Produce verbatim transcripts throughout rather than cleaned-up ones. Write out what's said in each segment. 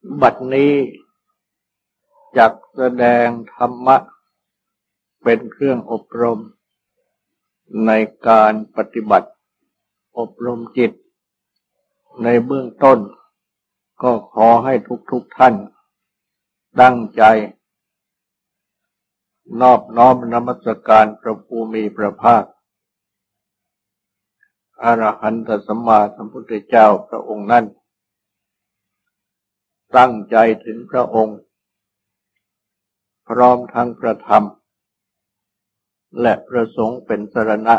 บัดนี้จักแสดงธรรมะเป็นเครื่องอบรมในการปฏิบัติอบรมจิตในเบื้องต้นก็ขอให้ทุกๆท่านตั้งใจนอบน้อมนมัสการพระผู้มีพระภาคอรหันตสัมมาสัมพุทธเจ้าพระองค์นั้นตั้งใจถึงพระองค์พร้อมทั้งพระธรรมและพระสงฆ์เป็นสรณะ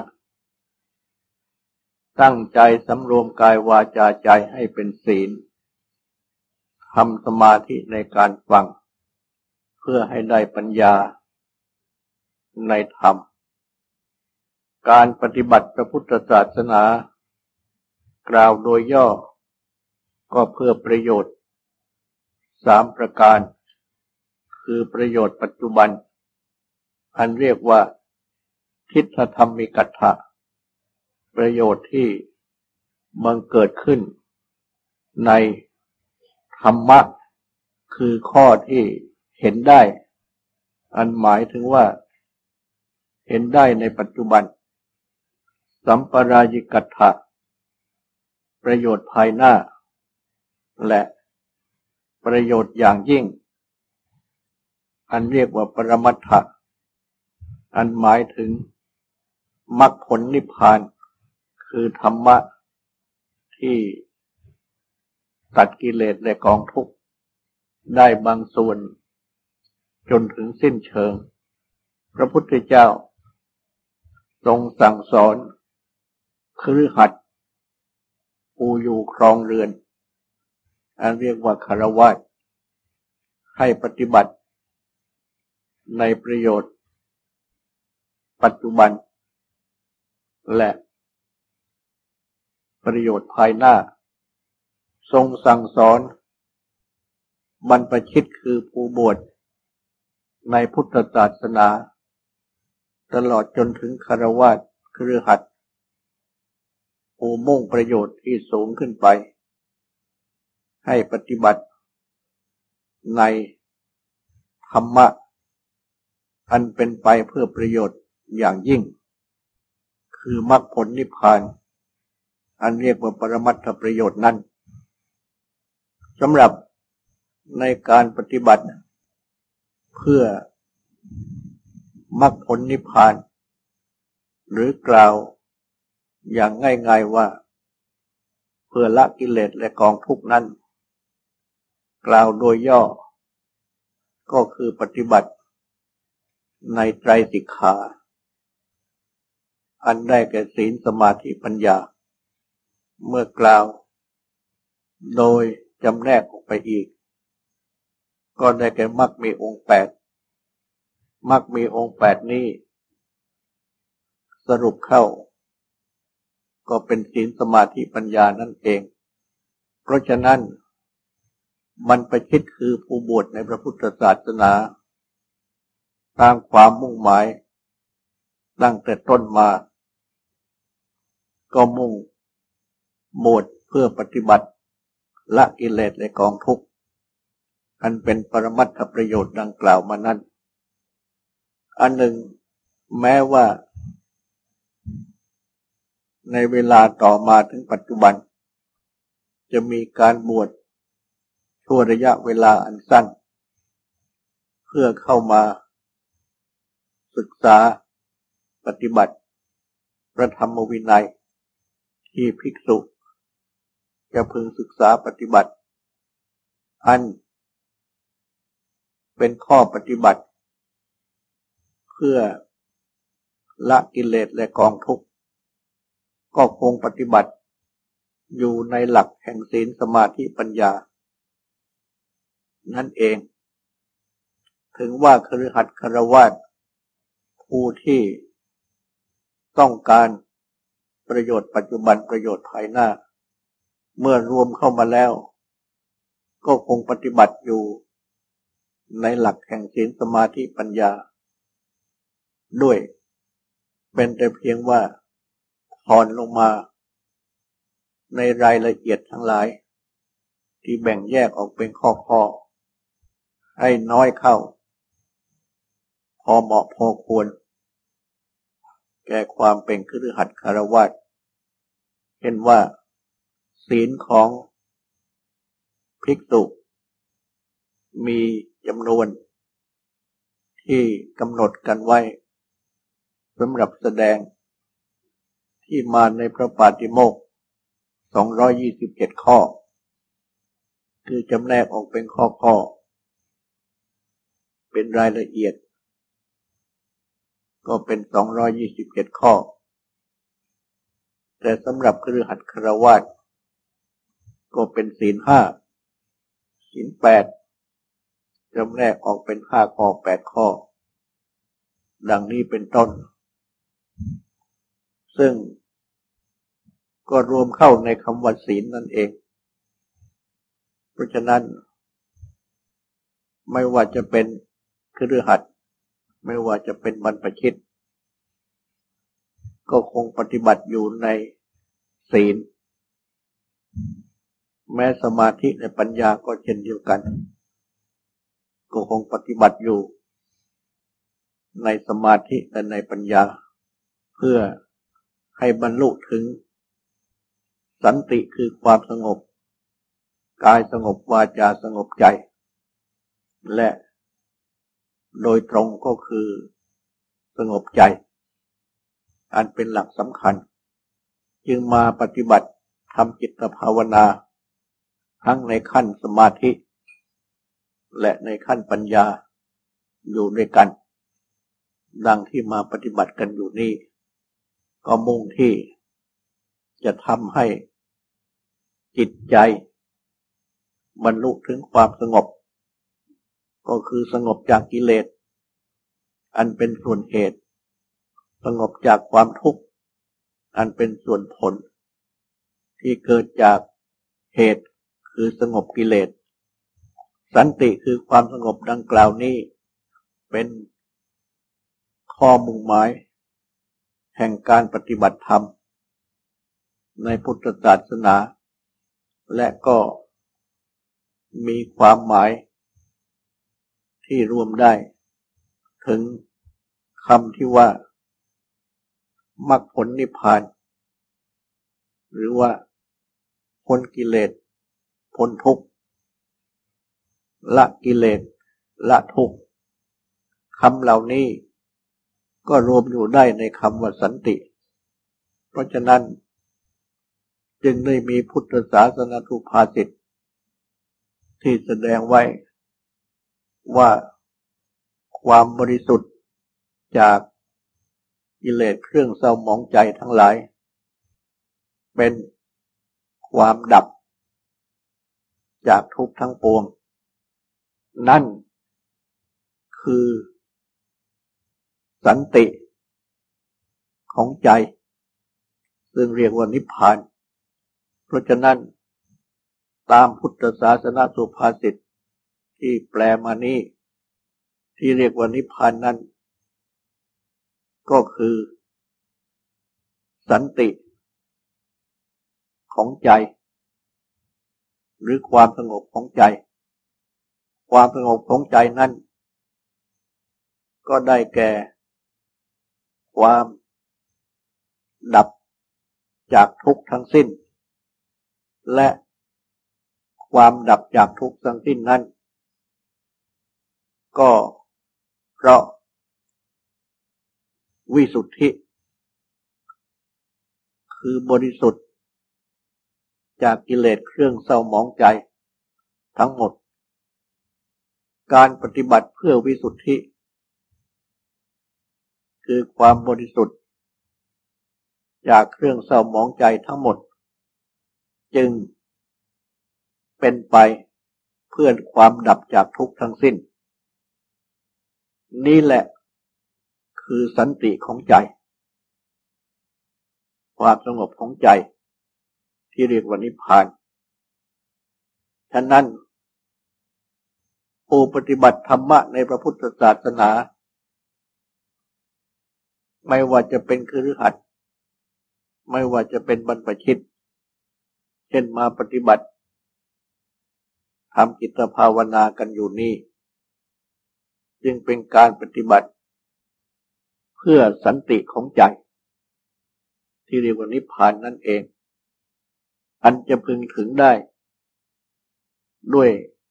ตั้งใจสำรวมกายวาจาใจให้เป็นศีลทำสมาธิในการฟังเพื่อให้ได้ปัญญาในธรรมการปฏิบัติพระพุทธศาสนากล่าวโดยย่อก็เพื่อประโยชน์สามประการคือประโยชน์ปัจจุบันอันเรียกว่าทิฏฐธรรมิกัตถะประโยชน์ที่บังเกิดขึ้นในธรรมะคือข้อที่เห็นได้อันหมายถึงว่าเห็นได้ในปัจจุบันสัมปรายิกัตถะประโยชน์ภายหน้าและประโยชน์อย่างยิ่งอันเรียกว่าปรมัตถะอันหมายถึงมรรคผลนิพพานคือธรรมะที่ตัดกิเลสและกองทุกข์ได้บางส่วนจนถึงสิ้นเชิงพระพุทธเจ้าทรงสั่งสอนคฤหัสถ์ผู้อยู่ครองเรือนอันเรียกว่าฆราวาสให้ปฏิบัติในประโยชน์ปัจจุบันและประโยชน์ภายหน้าทรงสั่งสอนบรรพชิตคือผู้บวชในพุทธศาสนาตลอดจนถึงฆราวาสคฤหัสถ์ผู้มุ่งประโยชน์ที่สูงขึ้นไปให้ปฏิบัติในธรรมะอันเป็นไปเพื่อประโยชน์อย่างยิ่งคือมรรคผลนิพพานอันเรียกว่าปรมัตถประโยชน์นั้นสำหรับในการปฏิบัติเพื่อมรรคผลนิพพานหรือกล่าวอย่างง่ายๆว่าเพื่อละกิเลสและกองทุกข์นั้นกล่าวโดยย่อก็คือปฏิบัติในไตรสิกขาอันได้แก่ศีลสมาธิปัญญาเมื่อกล่าวโดยจำแนกออกไปอีกก็ได้แก่มรรคมีองค์แปดมรรคมีองค์แปดนี้สรุปเข้าก็เป็นศีลสมาธิปัญญานั่นเองเพราะฉะนั้นบรรพชิตคือผู้บวชในพระพุทธศาสนาตามความมุ่งหมายตั้งแต่ต้นมาก็มุ่งบวชเพื่อปฏิบัติละกิเลสและกองทุกข์อันเป็นปรมัตถประโยชน์ดังกล่าวมานั้นอันหนึ่งแม้ว่าในเวลาต่อมาถึงปัจจุบันจะมีการบวชชั่วระยะเวลาอันสั้นเพื่อเข้ามาศึกษาปฏิบัติพระธรรมวินัยที่ภิกษุจะพึงศึกษาปฏิบัติอันเป็นข้อปฏิบัติเพื่อละกิเลสและกองทุกข์ก็คงปฏิบัติอยู่ในหลักแห่งศีลสมาธิปัญญานั่นเองถึงว่าคฤหัสถ์ฆราวาสผู้ที่ต้องการประโยชน์ปัจจุบันประโยชน์ภายหน้าเมื่อรวมเข้ามาแล้วก็คงปฏิบัติอยู่ในหลักแห่งศีลสมาธิปัญญาด้วยเป็นแต่เพียงว่าถอนลงมาในรายละเอียดทั้งหลายที่แบ่งแยกออกเป็นข้อๆให้น้อยเข้าพอเหมาะพอควรแก่ความเป็นคฤหัสถ์คฤหัสถ์เช่นว่าศีลของภิกษุมีจำนวนที่กำหนดกันไว้สำหรับแสดงที่มาในพระปาติโมกข์สองร้อยยี่สิบเจ็ดข้อคือจำแนกออกเป็นข้อๆเป็นรายละเอียดก็เป็นสองร้อยยี่สิบเจ็ดข้อแต่สำหรับคฤหัสถ์คฤหัสถ์ก็เป็นศีลห้าศีลแปดจำแนกออกเป็นห้าข้อแปดข้อดังนี้เป็นต้นซึ่งก็รวมเข้าในคำว่าศีลนั่นเองเพราะฉะนั้นไม่ว่าจะเป็นคฤหัสถ์ไม่ว่าจะเป็นบรรพชิตก็คงปฏิบัติอยู่ในศีลแม้สมาธิและปัญญาก็เช่นเดียวกันก็คงปฏิบัติอยู่ในสมาธิและในปัญญาเพื่อให้บรรลุถึงสันติคือความสงบกายสงบวาจาสงบใจและโดยตรงก็คือสงบใจอันเป็นหลักสำคัญจึงมาปฏิบัติทำจิตภาวนาทั้งในขั้นสมาธิและในขั้นปัญญาอยู่ด้วยกันดังที่มาปฏิบัติกันอยู่นี้ก็มุ่งที่จะทำให้จิตใจบรรลุถึงความสงบก็คือสงบจากกิเลสอันเป็นส่วนเหตุสงบจากความทุกข์อันเป็นส่วนผลที่เกิดจากเหตุคือสงบกิเลสสันติคือความสงบดังกล่าวนี้เป็นข้อมุ่งหมายแห่งการปฏิบัติธรรมในพุทธศาสนาและก็มีความหมายที่รวมได้ถึงคำที่ว่ามรรคผลนิพพานหรือว่าพ้นกิเลสพ้นทุกข์ละกิเลสละทุกข์คำเหล่านี้ก็รวมอยู่ได้ในคำว่าสันติเพราะฉะนั้นจึงได้มีพุทธศาสนสุภาษิตที่แสดงไว้ว่าความบริสุทธิ์จากกิเลสเครื่องเศร้าหมองใจทั้งหลายเป็นความดับจากทุกข์ทั้งปวงนั่นคือสันติของใจซึ่งเรียกว่านิพพานเพราะฉะนั้นตามพุทธศาสนสุภาษิตที่แปลมานี้ที่เรียกว่านิพพานนั้นก็คือสันติของใจหรือความสงบของใจความสงบของใจนั้นก็ได้แก่ความดับจากทุกข์ทั้งสิ้นและความดับจากทุกข์ทั้งสิ้นนั้นก็เพราะวิสุทธิคือบริสุทธิ์จากกิเลสเครื่องเศร้าหมองใจทั้งหมดการปฏิบัติเพื่อวิสุทธิคือความบริสุทธิ์จากเครื่องเศร้าหมองใจทั้งหมดจึงเป็นไปเพื่อความดับจากทุกข์ทั้งสิ้นนี่แหละคือสันติของใจความสงบของใจที่เรียกว่านิพพานฉะนั้นผู้ปฏิบัติธรรมะในพระพุทธศาสนาไม่ว่าจะเป็นคฤหัสถ์ไม่ว่าจะเป็นบรรพชิตเช่นมาปฏิบัติทำจิตภาวนากันอยู่นี่จึงเป็นการปฏิบัติเพื่อสันติของใจที่เรียกว่านิพพานนั่นเองอันจะพึงถึงได้ด้วย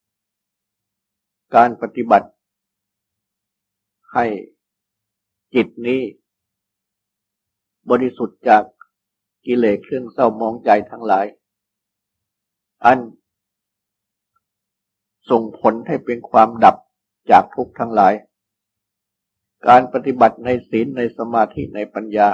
การปฏิบัติให้จิตนี้บริสุทธิ์จากกิเลสเครื่องเศร้ามองใจทั้งหลายอันส่งผลให้เป็นความดับจากทุกข์ทั้งหลายการปฏิบัติในศีลในสมาธิในปัญญา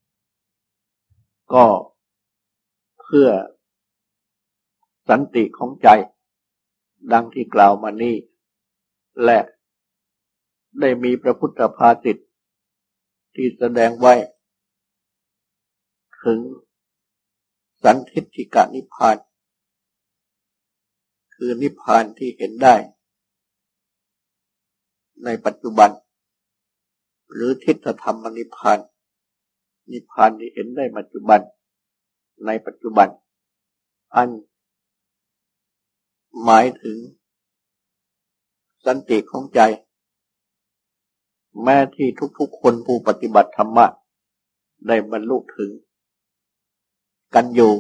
ก็เพื่อสันติของใจดังที่กล่าวมานี้และได้มีพระพุทธภาษิตที่แสดงไว้ถึงสันทิฏฐิกนิพพานคือนิพพานที่เห็นได้ในปัจจุบันหรือทิฏฐธรรมนิพพานนิพพานที่เห็นได้ปัจจุบันในปัจจุบันอันหมายถึงสันติของใจแม้ที่ทุกๆคนผู้ปฏิบัติธรรมะได้บรรลุถึงกันอยู่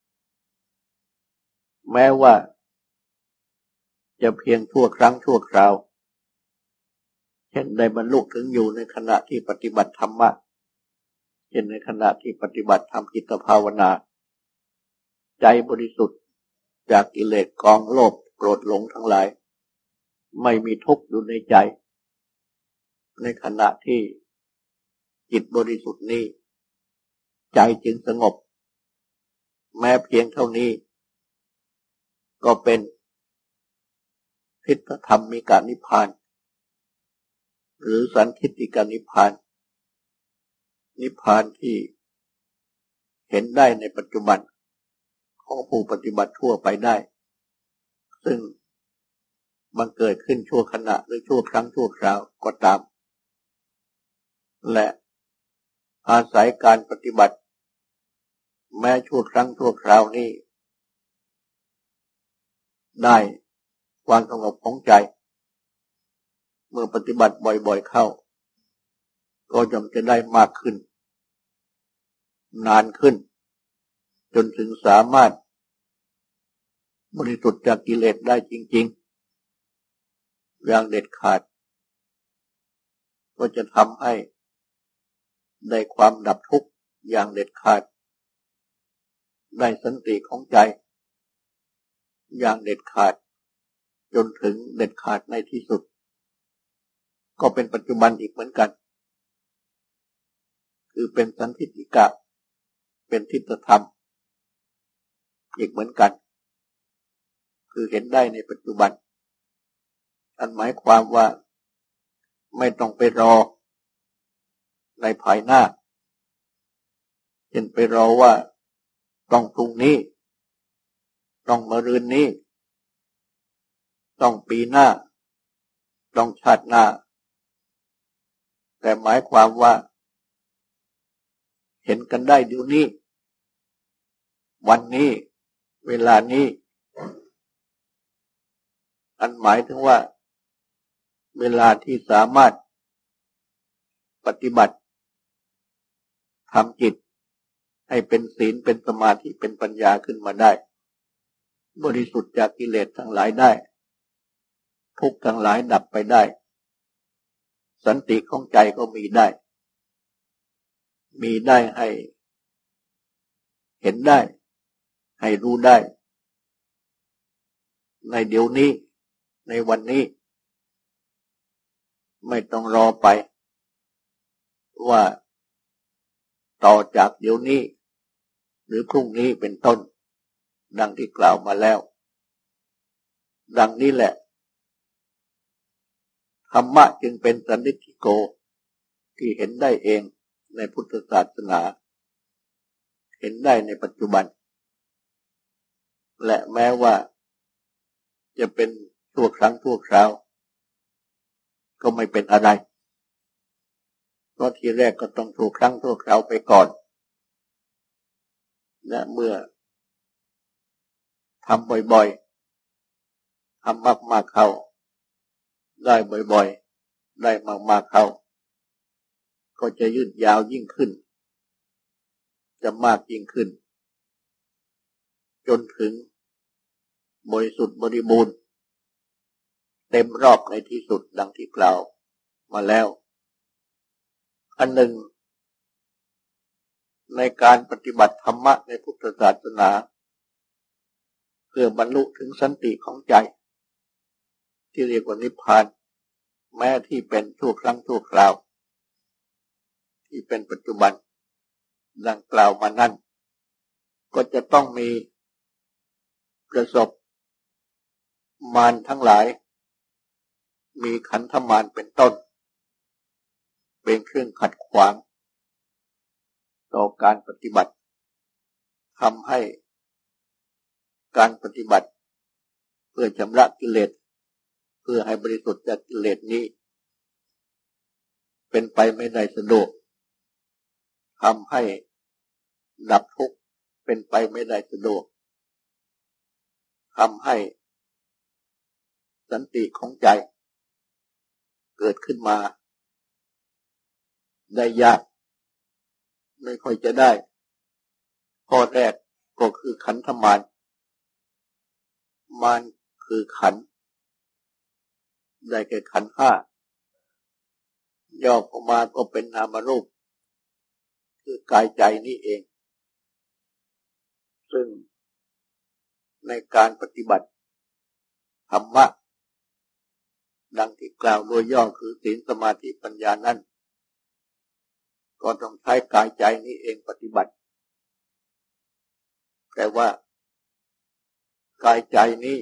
แม้ว่าจะเพียงชั่วครั้งชั่วคราวเช่นได้บรรลุถึงอยู่ในขณะที่ปฏิบัติธรรมะเช่นในขณะที่ปฏิบัติทำจิตภาวนาใจบริสุทธิ์จากกิเลสกองโลภโกรธหลงทั้งหลายไม่มีทุกข์อยู่ในใจในขณะที่จิตบริสุทธิ์นี้ใจจึงสงบแม้เพียงเท่านี้ก็เป็นทิฏฐธรรมมิกานิพพานหรือสันทิฏฐิกนิพพานนิพพานที่เห็นได้ในปัจจุบันของผู้ปฏิบัติทั่วไปได้ซึ่งมันเกิดขึ้นชั่วขณะหรือชั่วครั้งชั่วคราวก็ตามและอาศัยการปฏิบัติแม้ชั่วครั้งชั่วคราวนี้ได้ความสงบของใจเมื่อปฏิบัติบ่อยๆเข้าก็ย่อมจะได้มากขึ้นนานขึ้นจนถึงสามารถบริสุทธิ์จากกิเลสได้จริงๆอย่างเด็ดขาดก็จะทำให้ได้ความดับทุกข์อย่างเด็ดขาดได้สันติของใจอย่างเด็ดขาดจนถึงเด็ดขาดในที่สุดก็เป็นปัจจุบันอีกเหมือนกันคือเป็นสันทิฏฐิกะเป็นทิฏฐธรรมอีกเหมือนกันคือเห็นได้ในปัจจุบันอันหมายความว่าไม่ต้องไปรอในภายหน้าเช่นไปรอว่าต้องพรุ่งนี้ต้องมะรืนนี้ต้องปีหน้าต้องชาติหน้าแต่หมายความว่าเห็นกันได้เดี๋ยวนี้วันนี้เวลานี้อันหมายถึงว่าเวลาที่สามารถปฏิบัติทำจิตให้เป็นศีลเป็นสมาธิเป็นปัญญาขึ้นมาได้บริสุทธิ์จากกิเลสทั้งหลายได้ทุกข์ทั้งหลายดับไปได้สันติของใจก็มีได้มีได้ให้เห็นได้ให้รู้ได้ในเดี๋ยวนี้ในวันนี้ไม่ต้องรอไปว่าต่อจากเดี๋ยวนี้หรือพรุ่งนี้เป็นต้นดังที่กล่าวมาแล้วดังนี้แหละธรรมะจึงเป็นสันนิฏฐิโกที่เห็นได้เองในพุทธศาสนาเห็นได้ในปัจจุบันและแม้ว่าจะเป็นชั่วครั้งชั่วคราวก็ไม่เป็นอะไรเพราะทีแรกก็ต้องชั่วครั้งชั่วคราวไปก่อนและเมื่อทำบ่อยๆทำมากๆเข้าได้บ่อยๆได้มากๆเข้าก็จะยืดยาวยิ่งขึ้นจะมากยิ่งขึ้นจนถึงบริสุทธิ์บริบูรณ์เต็มรอบในที่สุดดังที่กล่าวมาแล้วอันหนึ่งในการปฏิบัติธรรมะในพุทธศาสนาเพื่อบรรลุถึงสันติของใจที่เรียกว่านิพพานแม้ที่เป็นชั่วครั้งชั่วคราวที่เป็นปัจจุบันดังกล่าวมานั้นก็จะต้องมีประสบมารทั้งหลายมีขันธมารเป็นต้นเป็นเครื่องขัดขวางต่อการปฏิบัติทำให้การปฏิบัติเพื่อชำระกิเลสเพื่อให้บริสุทธิ์จากกิเลสนี้เป็นไปไม่ได้สะดวกทำให้ดับทุกข์เป็นไปไม่ได้สะดวกทำให้สันติของใจเกิดขึ้นมาได้ยากไม่ค่อยจะได้ข้อแรกก็คือขันธมารมารคือขันธ์ได้แก่ขันธ์ห้าย่อออกมาก็เป็นนามรูปคือกายใจนี่เองซึ่งในการปฏิบัติธรรมะดังที่กล่าวโดยย่อคือศีลสมาธิปัญญานั้นก็ต้องใช้กายใจนี้เองปฏิบัติแต่ว่ากายใจนี้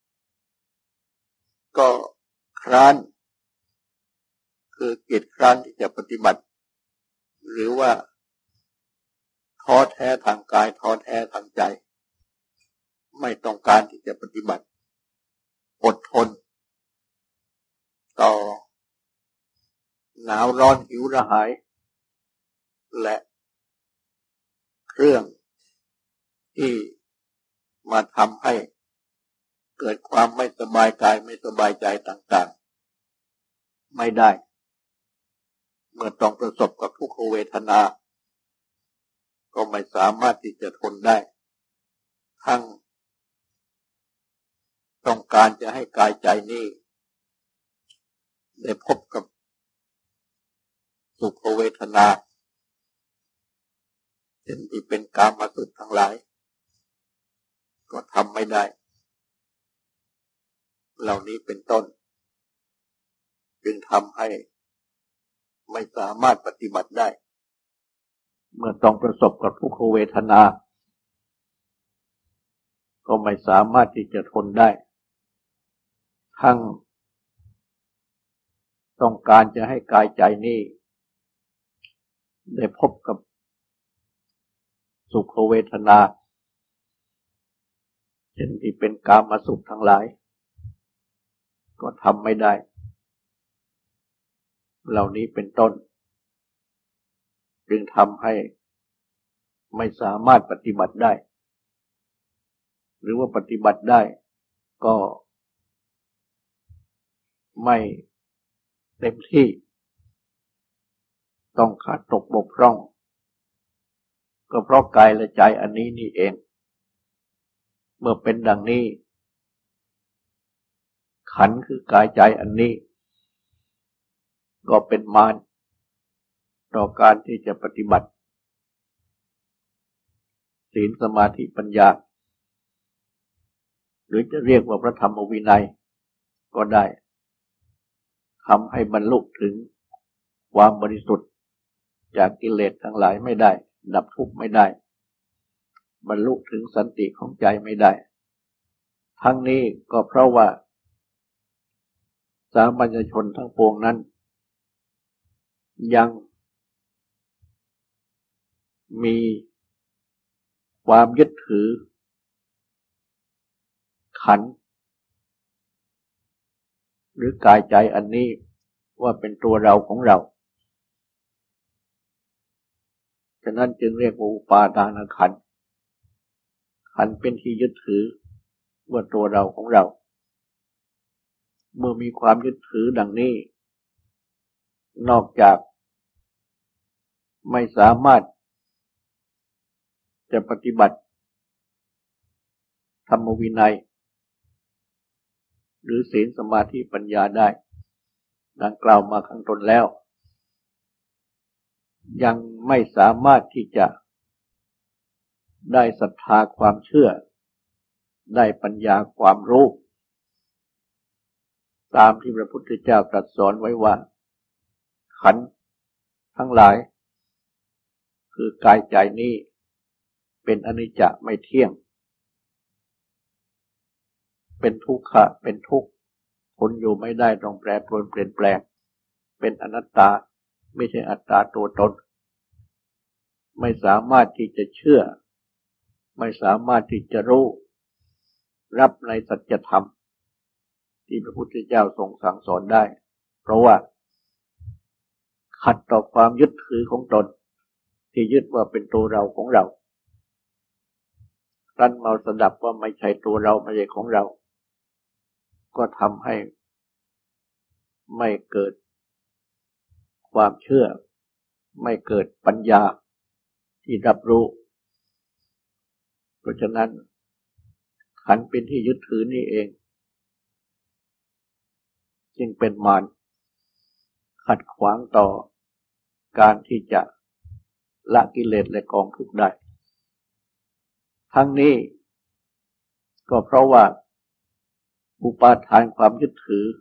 ก็คร้านคือเกียจคร้านที่จะปฏิบัติหรือว่าท้อแท้ทางกายท้อแท้ทางใจไม่ต้องการที่จะปฏิบัติอดทนต่อหนาวร้อนหิวกระหายและเครื่องที่มาทำให้เกิดความไม่สบายกายไม่สบายใจต่างๆไม่ได้เมื่อต้องประสบกับทุกขเวทนาก็ไม่สามารถที่จะทนได้ทั้งต้องการจะให้กายใจนี้ได้พบกับสุขเวทนาเช่นที่เป็นกามสุขทั้งหลายก็ทำไม่ได้เหล่านี้เป็นต้นจึงทำให้ไม่สามารถปฏิบัติได้เมื่อต้องประสบกับทุกขเวทนาก็ไม่สามารถที่จะทนได้ทั้งต้องการจะให้กายใจนี้ได้พบกับสุขเวทนาเช่นที่เป็นกามสุขทั้งหลายก็ทำไม่ได้เหล่านี้เป็นต้นจึงทำให้ไม่สามารถปฏิบัติได้หรือว่าปฏิบัติได้ก็ไม่เต็มที่ต้องขาดตกบกพร่องก็เพราะกายและใจอันนี้นี่เองเมื่อเป็นดังนี้ขันธ์คือกายใจอันนี้ก็เป็นมารต่อการที่จะปฏิบัติศีลสมาธิปัญญาหรือจะเรียกว่าพระธรรมวินัยก็ได้ทำให้บรรลุถึงความบริสุทธิ์จากกิเลสทั้งหลายไม่ได้ดับทุกข์ไม่ได้บรรลุถึงสันติของใจไม่ได้ทั้งนี้ก็เพราะว่าสามัญชนทั้งปวงนั้นยังมีความยึดถือขันธ์หรือกายใจอันนี้ว่าเป็นตัวเราของเราฉะนั้นจึงเรียกว่าอุปาทานขันธ์ขันธ์เป็นที่ยึดถือว่าตัวเราของเราเมื่อมีความยึดถือดังนี้นอกจากไม่สามารถจะปฏิบัติธรรมวินัยหรือศีลสมาธิปัญญาได้ดังกล่าวมาข้างต้นแล้วยังไม่สามารถที่จะได้ศรัทธาความเชื่อได้ปัญญาความรู้ตามที่พระพุทธเจ้าตรัสสอนไว้ว่าขันธ์ทั้งหลายคือกายใจนี้เป็นอนิจจไม่เที่ยงเป็นทุกขะเป็นทุกข์ทนอยู่ไม่ได้ต้องแปรปรวนเปลี่ยนแปลงเป็นอนัตตาไม่ใช่อัตตาตัวตนไม่สามารถที่จะเชื่อไม่สามารถที่จะรู้รับในสัจธรรมที่พระพุทธเจ้าทรงสั่งสอนได้เพราะว่าขัดต่อความยึดถือของตนที่ยึดว่าเป็นตัวเราของเราครั้นมาสดับว่าไม่ใช่ตัวเราไม่ใช่ของเราก็ทำให้ไม่เกิดความเชื่อไม่เกิดปัญญาที่รับรู้เพราะฉะนั้นขันธ์เป็นที่ยึดถือนี่เองจึงเป็นมารขัดขวางต่อการที่จะละกิเลสและกองทุกข์ได้ทั้งนี้ก็เพราะว่าอุปาทานความยึดถือ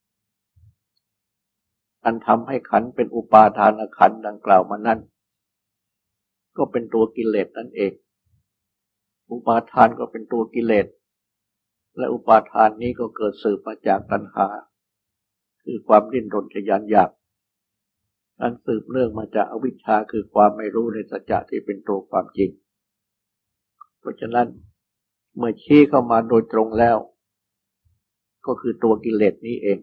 อันทำให้ขันธ์เป็นอุปาทานขันธ์ดังกล่าวมานั้นก็เป็นตัวกิเลสนั่นเองอุปาทานก็เป็นตัวกิเลสและอุปาทานนี้ก็เกิดสืบมาจากตัณหาคือความดิ้นรนทะยานอยากอันสืบเนื่องมาจากอวิชชาคือความไม่รู้ในสัจจะที่เป็นตัวความจริงเพราะฉะนั้นเมื่อชี้เข้ามาโดยตรงแล้วก็คือตัวกิเลสนี้เอง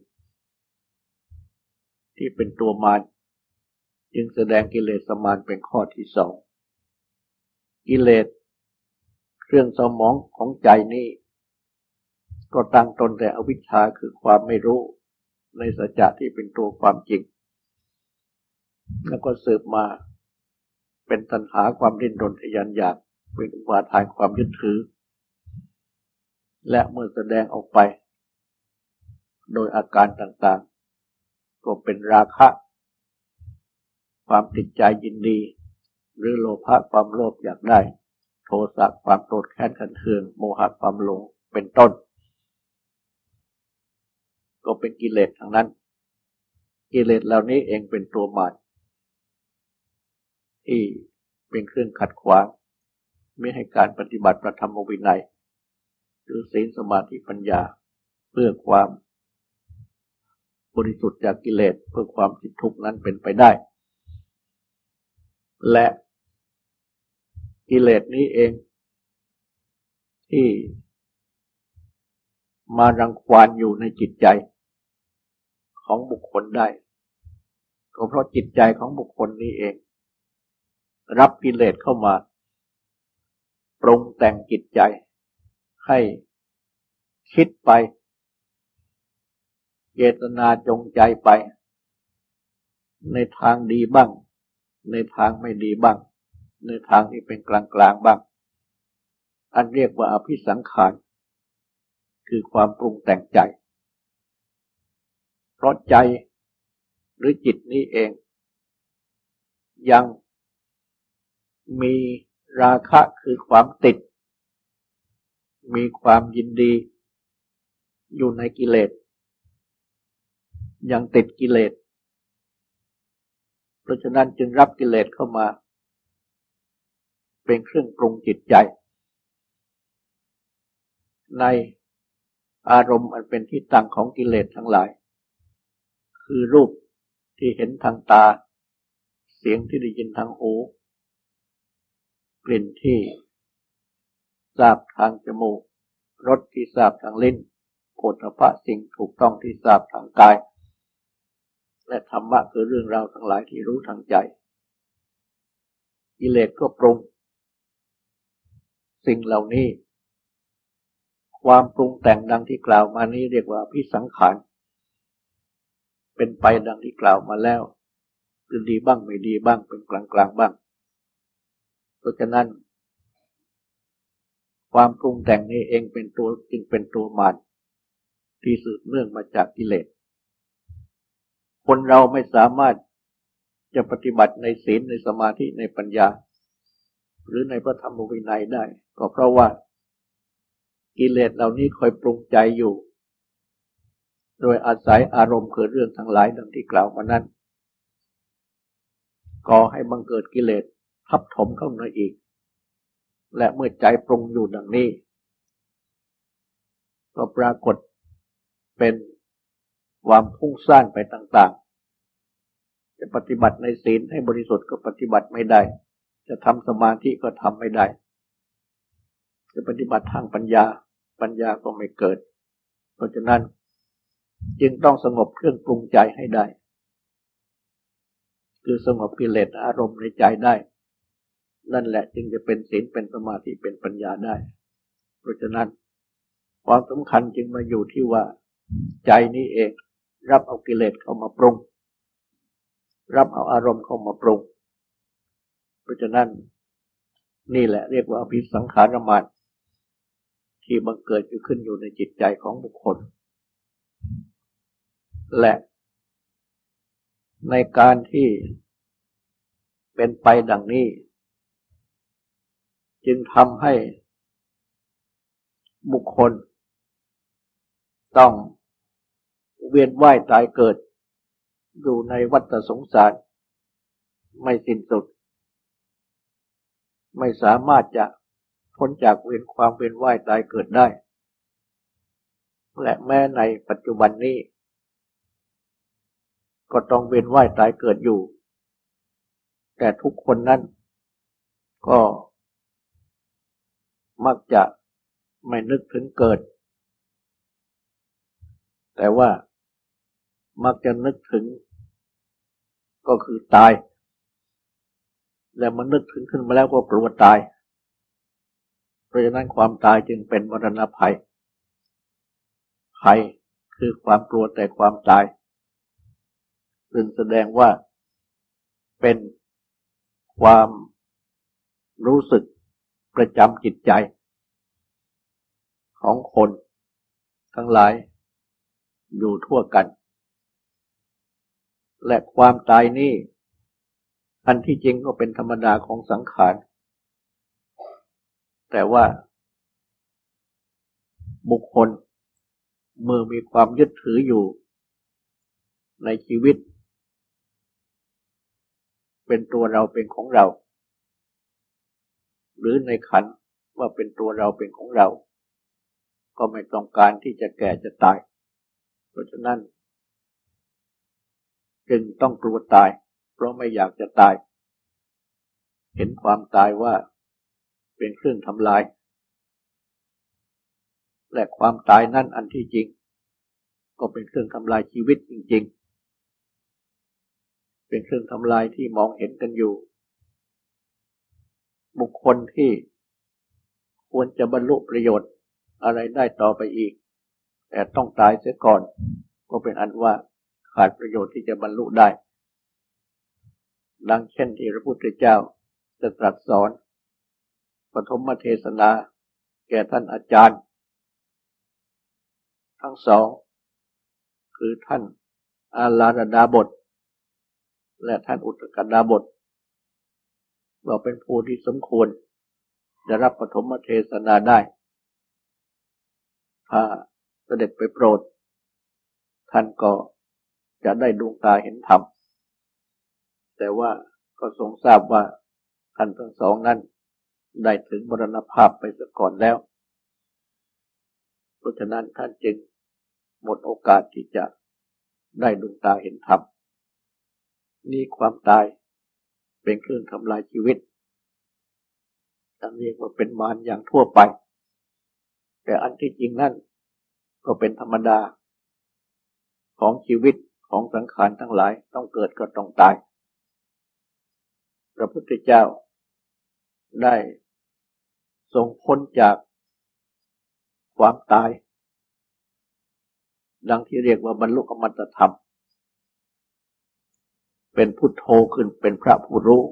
ที่เป็นตัวมารจึงแสดงกิเลสมารเป็นข้อที่สองกิเลสเครื่องเศร้าหมองของใจนี้ก็ตั้งตนแต่อวิชชาคือความไม่รู้ในสัจจะที่เป็นตัวความจริงแล้วก็สืบมาเป็นตัณหาความดิ้นรนทะยานอยากเป็นอุปาทานความยึดถือและเมื่อแสดงออกไปโดยอาการต่างๆก็เป็นราคะความติดใจยินดีหรือโลภะความโลภอยากได้โทสะความโกรธแค้นขันเคืองโมหะความหลงเป็นต้นก็เป็นกิเลสทั้งนั้นกิเลสเหล่านี้เองเป็นตัวมารที่เป็นเครื่องขัดขวางไม่ให้การปฏิบัติพระธรรมวินัยหรือศีลสมาธิปัญญาเพื่อความบริสุทธิ์จากกิเลสเพื่อความสิ้นทุกข์นั้นเป็นไปได้และกิเลสนี้เองที่มารังควานอยู่ในจิตใจของบุคคลได้ก็เพราะจิตใจของบุคคลนี้เองรับกิเลสเข้ามาปรุงแต่งจิตใจให้คิดไปเจตนาจงใจไปในทางดีบ้างในทางไม่ดีบ้างในทางที่เป็นกลางๆบ้างอันเรียกว่าอภิสังขารคือความปรุงแต่งใจเพราะใจหรือจิตนี้เองยังมีราคะคือความติดมีความยินดีอยู่ในกิเลสยังติดกิเลสเพราะฉะนั้นจึงรับกิเลสเข้ามาเป็นเครื่องปรุงจิตใจในอารมณ์อันเป็นที่ตั้งของกิเลสทั้งหลายคือรูปที่เห็นทางตาเสียงที่ได้ยินทางหูกลิ่นที่ทราบทางจมูกรสที่ทราบทางลิ้นโผฏฐัพพะสิ่งถูกต้องที่ทราบทางกายและธรรมะคือเรื่องราวทั้งหลายที่รู้ทางใจกิเลสก็ปรุงสิ่งเหล่านี้ความปรุงแต่งดังที่กล่าวมานี้เรียกว่าอภิสังขารเป็นไปดังที่กล่าวมาแล้วคือดีบ้างไม่ดีบ้างเป็นกลางกลางบ้างเพราะฉะนั้นความปรุงแต่งนี้เองเป็นตัวจึงเป็นตัวมารที่สืบเนื่องมาจากกิเลสคนเราไม่สามารถจะปฏิบัติในศีลในสมาธิในปัญญาหรือในพระธรรมวินัยได้ก็เพราะว่ากิเลสเหล่านี้คอยปรุงใจอยู่โดยอาศัยอารมณ์คือเรื่องทั้งหลายดังที่กล่าวมานั้นก่อให้บังเกิดกิเลสทับถมเข้ามาอีกและเมื่อใจปรุงอยู่ดังนี้ก็ปรากฏเป็นความพุ่งซ่านไปต่างๆจะปฏิบัติในศีลให้บริสุทธิ์ก็ปฏิบัติไม่ได้จะทำสมาธิก็ทำไม่ได้จะปฏิบัติทางปัญญาปัญญาก็ไม่เกิดเพราะฉะนั้นจึงต้องสงบเครื่องปรุงใจให้ได้คือสงบกิเลสอารมณ์ในใจได้นั่นแหละจึงจะเป็นศีลเป็นสมาธิเป็นปัญญาได้เพราะฉะนั้นความสำคัญจึงมาอยู่ที่ว่าใจนี้เองรับเอากิเลสเข้ามาปรุงรับเอาอารมณ์เข้ามาปรุงเพราะฉะนั้นนี่แหละเรียกว่าอภิสังขารมารที่บังเกิดขึ้นอยู่ในจิตใจของบุคคลและในการที่เป็นไปดังนี้จึงทำให้บุคคลต้องเวียนว่ายตายเกิดอยู่ในวัฏสงสารไม่สิ้นสุดไม่สามารถจะพ้นจากเวียนความเวียนว่ายตายเกิดได้และแม้ในปัจจุบันนี้ก็ต้องเวียนว่ายตายเกิดอยู่แต่ทุกคนนั้นก็มักจะไม่นึกถึงเกิดแต่ว่ามักจะนึกถึงก็คือตายและมันนึกถึงขึ้นมาแล้วก็กลัวตายเพราะฉะนั้นความตายจึงเป็นมรณะภัยภัยคือความกลัวแต่ความตายซึ่งแสดงว่าเป็นความรู้สึกประจำจิตใจของคนทั้งหลายอยู่ทั่วกันและความตายนี้อันที่จริงก็เป็นธรรมดาของสังขารแต่ว่าบุคคลเมื่อมีความยึดถืออยู่ในชีวิตเป็นตัวเราเป็นของเราหรือในขันธ์ว่าเป็นตัวเราเป็นของเราก็ไม่ต้องการที่จะแก่จะตายเพราะฉะนั้นจึงต้องกลัวตายเพราะไม่อยากจะตายเห็นความตายว่าเป็นเครื่องทำลายและความตายนั้นอันที่จริงก็เป็นเครื่องทำลายชีวิตจริงๆเป็นเครื่องทำลายที่มองเห็นกันอยู่บุคคลที่ควรจะบรรลุประโยชน์อะไรได้ต่อไปอีกแต่ต้องตายเสียก่อนก็เป็นอันว่าขาดประโยชน์ที่จะบรรลุได้ดังเช่นที่พระพุทธเจ้าจะตรัสสอนปฐมเทศนาแก่ท่านอาจารย์ทั้งสองคือท่านอาลาดดาบทและท่านอุตกดาบทว่าเป็นผู้ที่สมควรได้รับปฐมเทศนาได้ถ้าเสด็จไปโปรดท่านก็จะได้ดวงตาเห็นธรรมแต่ว่าก็ทรงทราบว่าท่านทั้งสองนั้นได้ถึงมรณภาพไปซะก่อนแล้วเพราะฉะนั้นท่านจึงหมดโอกาสที่จะได้ดวงตาเห็นธรรมนี่ความตายเป็นเครื่องทำลายชีวิตท่านเรียกว่าเป็นมารอย่างทั่วไปแต่อันที่จริงนั่นก็เป็นธรรมดาของชีวิตของสังขารทั้งหลายต้องเกิดก็ต้องตายพระพุทธเจ้าได้ทรงพ้นจากความตายดังที่เรียกว่าบรรลุอมตะธรรมเป็นพุทโธขึ้นเป็นพระผู้รู้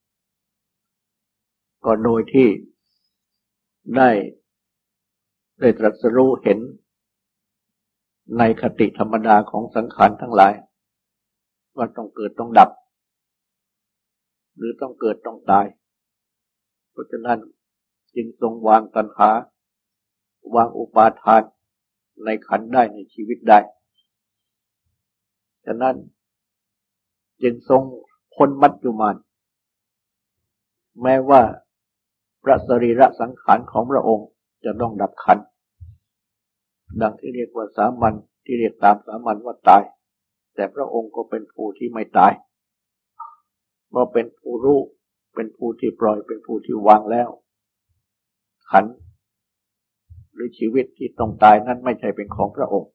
ก็โดยที่ได้ได้ตรัสรู้เห็นในคติธรรมดาของสังขารทั้งหลายว่าต้องเกิดต้องดับหรือต้องเกิดต้องตายเพราะฉะนั้นจึงทรงวางตัณหาวางอุปาทานในขันธ์ได้ในชีวิตได้ฉะนั้นจึงทรงพ้นมัจจุมานแม้ว่าพระสรีระสังขารของพระองค์จะต้องดับขันธ์ดังที่เรียกว่าสามัญที่เรียกตามสามัญว่าตายแต่พระองค์ก็เป็นผู้ที่ไม่ตายเพราะเป็นผู้รู้เป็นผู้ที่ปล่อยเป็นผู้ที่วางแล้วขันธ์หรือชีวิตที่ต้องตายนั้นไม่ใช่เป็นของพระองค์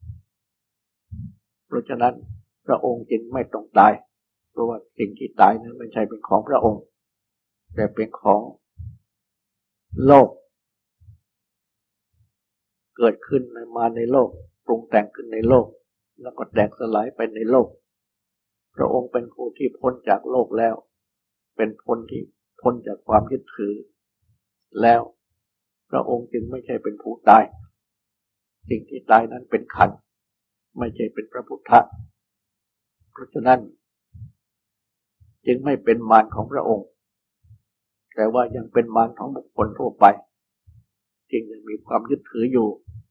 เพราะฉะนั้นพระองค์จึงไม่ต้องตายเพราะว่าสิ่งที่ตายนั้นไม่ใช่เป็นของพระองค์แต่เป็นของโลกเกิดขึ้นมาในโลกปรุงแต่งขึ้นในโลกแล้วก็แตกสลายไปในโลกพระองค์เป็นผู้ที่พ้นจากโลกแล้วเป็นพ้นที่พ้นจากความยึดถือแล้วพระองค์จึงไม่ใช่เป็นผู้ตายสิ่งที่ตายนั้นเป็นขันธ์ไม่ใช่เป็นพระพุทธะเพราะฉะนั้นจึงไม่เป็นมารของพระองค์แต่ว่ายังเป็นมารของบุคคลทั่วไปจึงยังมีความยึดถืออยู่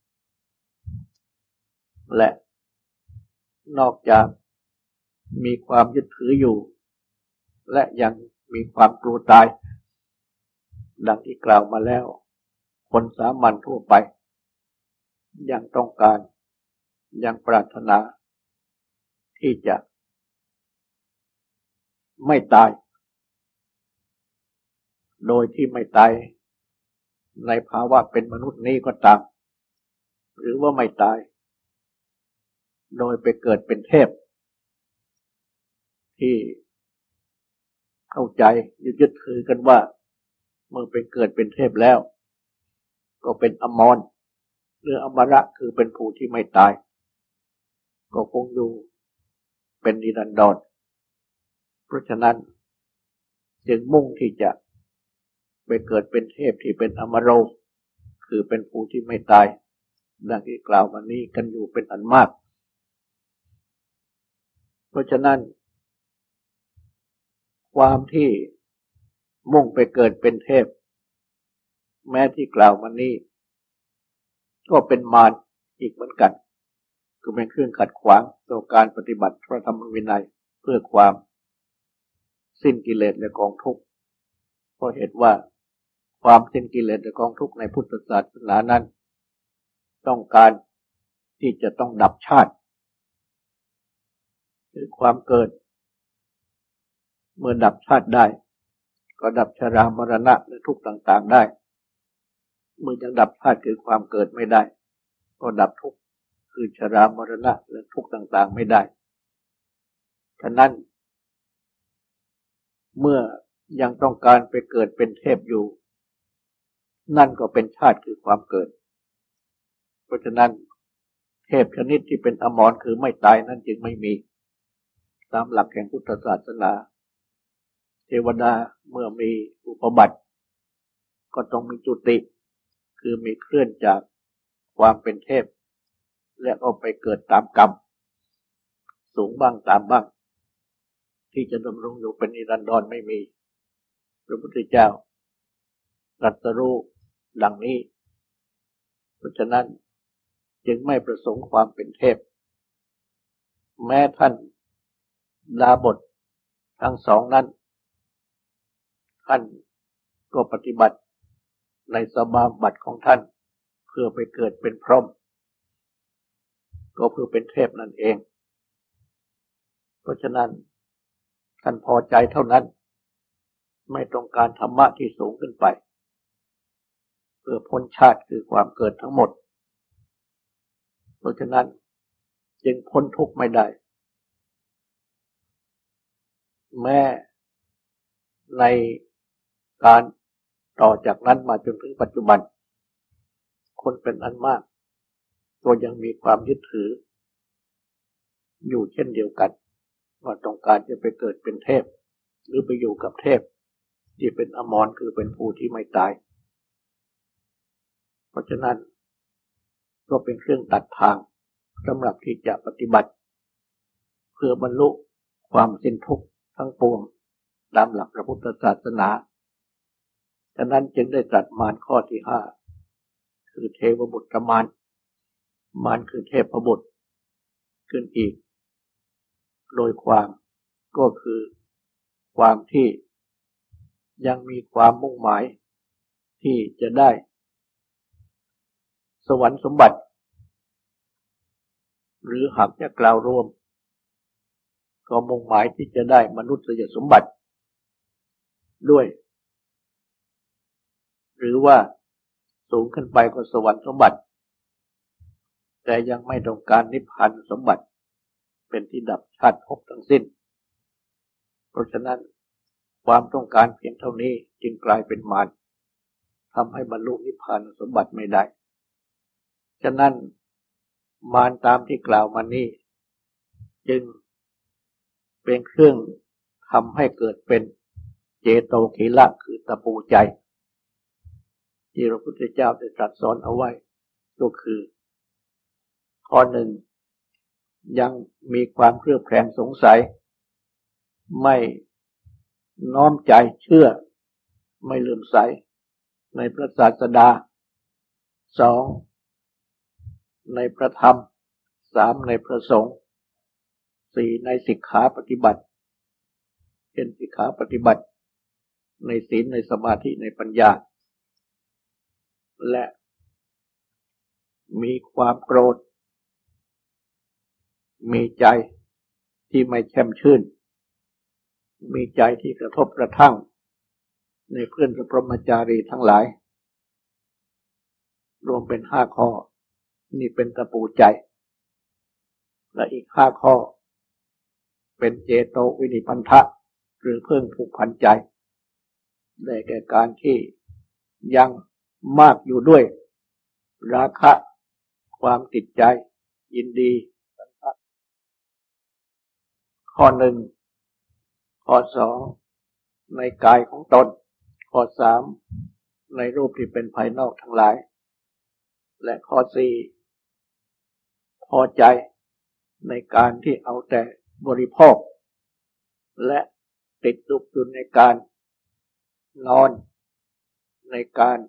และนอกจากมีความยึดถืออยู่และยังมีความกลัวตายดังที่กล่าวมาแล้วคนสามัญทั่วไปยังต้องการยังปรารถนาที่จะไม่ตายโดยที่ไม่ตายในภาวะเป็นมนุษย์นี้ก็ตามหรือว่าไม่ตายโดยไปเกิดเป็นเทพที่เข้าใจยึดถือกันว่าเมื่อไปเกิดเป็นเทพแล้วก็เป็นอมรหรืออมระคือเป็นผู้ที่ไม่ตายก็คงอยู่เป็นนิรันดรเพราะฉะนั้นจึงมุ่งที่จะไปเกิดเป็นเทพที่เป็นอมโรคือเป็นผู้ที่ไม่ตายดังที่กล่าวมานี้กันอยู่เป็นอันมากเพราะฉะนั้นความที่มุ่งไปเกิดเป็นเทพแม้ที่กล่าวมานี้ก็เป็นมารอีกเหมือนกันคือเป็นเครื่องขัดขวางต่อการปฏิบัติพระธรรมวินัยเพื่อความสิ้นกิเลสและกองทุกข์เพราะเหตุว่าความสิ้นกิเลสและกองทุกข์ในพุทธศาสนานั้นต้องการที่จะต้องดับชาติคือความเกิดเมื่อดับชาติได้ก็ดับชรามรณะและทุกข์ต่างๆได้เมื่อยังดับชาติคือความเกิดไม่ได้ก็ดับทุกข์คือชรามรณะและทุกข์ต่างๆไม่ได้ฉะนั้นเมื่อยังต้องการไปเกิดเป็นเทพอยู่นั่นก็เป็นชาติคือความเกิดเพราะฉะนั้นเทพชนิดที่เป็นอมรคือไม่ตายนั้นจึงไม่มีตามหลักแห่งพุทธศาสนาเทวดาเมื่อมีอุปบัติก็ต้องมีจุติคือมีเคลื่อนจากความเป็นเทพและก็ไปเกิดตามกรรมสูงบ้างตามบ้างที่จะดำรงอยู่เป็นนิรันดรไม่มีพระพุทธเจ้าตรัสรู้ดังนี้เพราะฉะนั้นจึงไม่ประสงค์ความเป็นเทพแม้ท่านดาบททั้งสองนั้นท่านก็ปฏิบัติในสมาบัติของท่านเพื่อไปเกิดเป็นพรหมก็เพื่อเป็นเทพนั่นเองเพราะฉะนั้นท่านพอใจเท่านั้นไม่ต้องการธรรมะที่สูงขึ้นไปเพื่อพ้นชาติคือความเกิดทั้งหมดเพราะฉะนั้นจึงพ้นทุกข์ไม่ได้แม้ในการต่อจากนั้นมาจนถึงปัจจุบันคนเป็นอันมากก็ยังมีความยึดถืออยู่เช่นเดียวกันว่าต้องการจะไปเกิดเป็นเทพหรือไปอยู่กับเทพที่เป็นอมรคือเป็นผู้ที่ไม่ตายเพราะฉะนั้นก็เป็นเครื่องตัดทางสำหรับที่จะปฏิบัติเพื่อบรรลุความสิ้นทุกข์ทั้งปวงตามหลักพระพุทธศาสนาฉะนั้นจึงได้ตรัสมารข้อที่ห้าคือเทวบุตรมารมารคือเทพบุตรขึ้นอีกโดยความก็คือความที่ยังมีความมุ่งหมายที่จะได้สวรรค์สมบัติหรือหากจะกล่าวรวมก็มุ่งหมายที่จะได้มนุษยสมบัติด้วยหรือว่าสูงขึ้นไปก็สวรรค์สมบัติแต่ยังไม่ต้องการนิพพานสมบัติเป็นที่ดับชาติภพทั้งสิ้นเพราะฉะนั้นความต้องการเพียงเท่านี้จึงกลายเป็นมารทำให้บรรลุนิพพานสมบัติไม่ได้ฉะนั้นมารตามที่กล่าวมานี้จึงเป็นเครื่องทำให้เกิดเป็นเจโตคีละคือตะปูใจที่พระพุทธเจ้าได้ตรัสสอนเอาไว้ก็คือข้อหนึ่งยังมีความเครือบแคลงสงสัยไม่น้อมใจเชื่อไม่เลื่อมใสในพระศาสดาสองในพระธรรมสามในพระสงฆ์สี่ในสิกขาปฏิบัติเช่นสิกขาปฏิบัติในศีลในสมาธิในปัญญาและมีความโกรธมีใจที่ไม่แช่มชื่นมีใจที่กระทบกระทั่งในเพื่อนพรหมจารีทั้งหลายรวมเป็นห้าข้อนี่เป็นตะปูใจและอีกห้าข้อเป็นเจโตวินิพันธะหรือเพิ่งผูกพันใจได้แก่การที่ยังมากอยู่ด้วยราคะความติดใจยินดีข้อหนึ่งข้อสองในกายของตนข้อสามในรูปที่เป็นภายนอกทั้งหลายและข้อสี่พอใจในการที่เอาแต่บริโภคและติดลุกอยู่ในการนอนในการ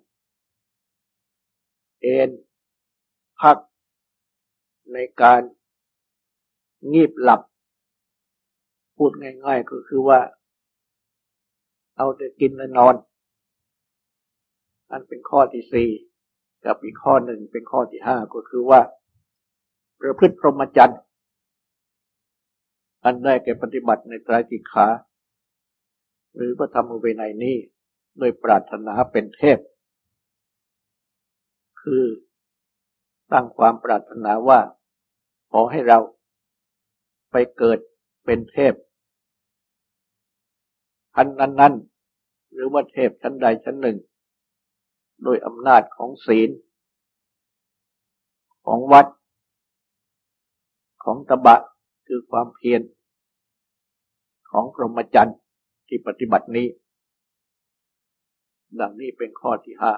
เอนพักในการงีบหลับพูดง่ายๆก็คือว่าเอาแต่กินและนอนอันเป็นข้อที่สี่กับอีกข้อหนึ่งเป็นข้อที่ห้าก็คือว่าประพฤติพรหมจรรย์อันได้แก่ปฏิบัติในไตรสิกขาหรือพระธรรมวินัยนี้โดยปรารถนาเป็นเทพคือตั้งความปรารถนาว่าขอให้เราไปเกิดเป็นเทพชั้นนั้นๆหรือว่าเทพชั้นใดชั้นหนึ่งโดยอำนาจของศีลของวัดของตบะคือความเพียรของพรหมจรรย์ที่ปฏิบัตินี้ดังนี้เป็นข้อที่ห้า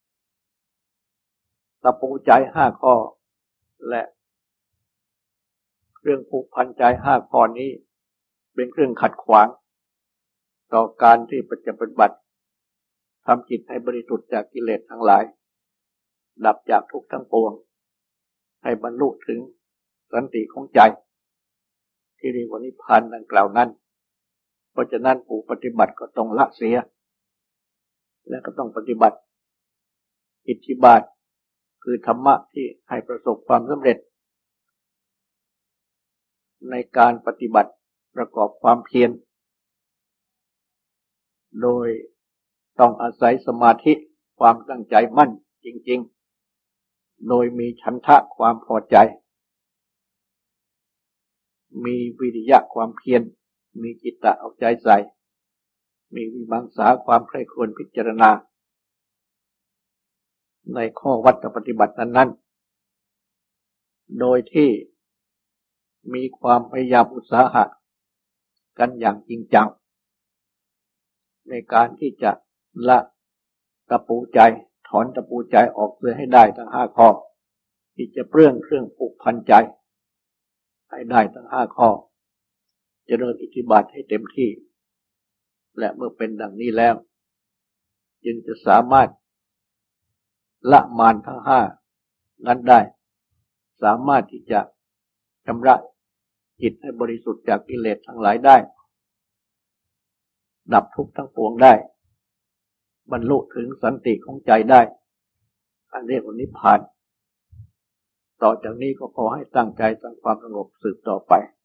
ตะปูใจห้าข้อและเรื่องผูกพันใจห้าข้อนี้เป็นเครื่องขัดขวางต่อการที่ปฏิบัติทำจิตให้บริสุทธิ์จากกิเลสทั้งหลายดับจากทุกข์ทั้งปวงให้บรรลุถึงสันติของใจที่เรียกว่านิพพานดังกล่าวนั้นเพราะฉะนั้นผู้ปฏิบัติก็ต้องละเสียและก็ต้องปฏิบัติอิทธิบาทคือธรรมะที่ให้ประสบความสำเร็จในการปฏิบัติประกอบความเพียรโดยต้องอาศัยสมาธิความตั้งใจมั่นจริงๆโดยมีฉันทะความพอใจมีวิริยะความเพียรมีจิตตะเอาใจใส่มีวิมังสาความใคร่ครวญพิจารณาในข้อวัดปฏิบัตินั้นๆโดยที่มีความพยายามอุตสาหะกันอย่างจริงจังในการที่จะละตะปูใจถอนตะปูใจออกเสียให้ได้ทั้งห้าข้อที่จะเปลื้องเครื่องผูกพันใจให้ได้ทั้งห้าข้อเจริญอิทธิบาทให้เต็มที่และเมื่อเป็นดังนี้แล้วจึงจะสามารถละมารทั้งห้านั้นได้สามารถที่จะชำระจิตให้บริสุทธิ์จากกิเลสทั้งหลายได้ดับทุกข์ทั้งปวงได้บรรลุถึงสันติของใจได้อันเรียกว่านิพพานต่อจากนี้ก็ขอให้ตั้งใจตั้งความสงบสืบต่อไป